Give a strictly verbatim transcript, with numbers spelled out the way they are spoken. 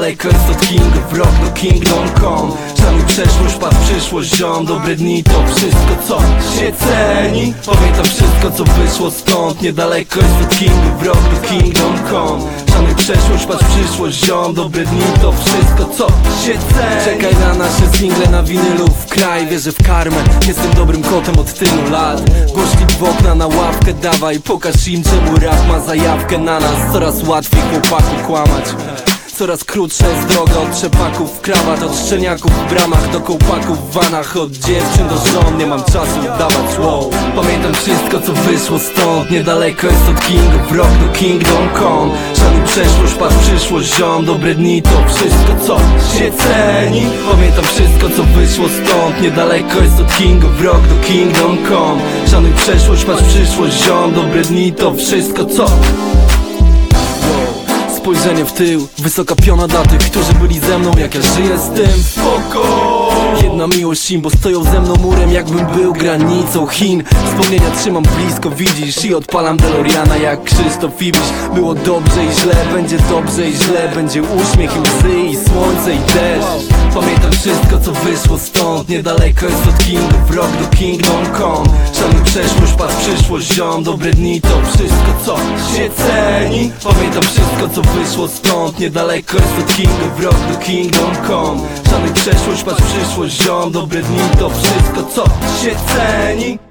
Niedaleko jest od Kingów Rock do Kingdom Come. Szanuj przeszłość, patrz przyszłość, ziom. Dobre dni to wszystko co się ceni. Pamiętam wszystko co wyszło stąd. Niedaleko jest od Kingów Rock do Kingdom Come. Szanuj przeszłość, patrz przyszłość, ziom. Dobre dni to wszystko co się ceni. Czekaj na nasze single na winylu w kraj. Wierzę w karmę, jestem dobrym kotem od tylu lat. Głośnik w okna na ławkę dawaj. Pokaż im czemu rap ma zajawkę na nas. Coraz łatwiej chłopaku kłamać. Coraz krótsza jest droga od trzepaków w krawat, od szczeniaków w bramach do kołpaków w vanach, od dziewczyn do żon. Nie mam czasu dawać wow. Pamiętam wszystko co wyszło stąd. Niedaleko jest od Kingów Rock do Kingdom Come. Szanuj przeszłość, patrz przyszłość, ziom. Dobre dni to wszystko co się ceni. Pamiętam wszystko co wyszło stąd. Niedaleko jest od Kingów Rock do Kingdom Come. Szanuj przeszłość, patrz przyszłość, ziom. Dobre dni to wszystko co. Spojrzenie w tył, wysoka piona dla tych, którzy byli ze mną, jak ja żyję z tym. Spoko! Jedna miłość im, bo stoją ze mną murem, jakbym był granicą Chin. Wspomnienia trzymam blisko, widzisz, i odpalam DeLoreana jak Krzysztof Ibisz. Było dobrze i źle, będzie dobrze i źle. Będzie uśmiech i łzy i słońce i deszcz. Pamiętam wszystko co wyszło stąd. Niedaleko jest od Kingów Rock do Kingdom Come. Szanuj przeszłość, patrz przyszłość, ziom. Dobre dni to wszystko co się ceni. Pamiętam wszystko co wyszło stąd. Niedaleko jest od Kingów Rock do Kingdom Come. Szanuj przeszłość, patrz przyszłość, ziom. Dobre dni to wszystko co się ceni.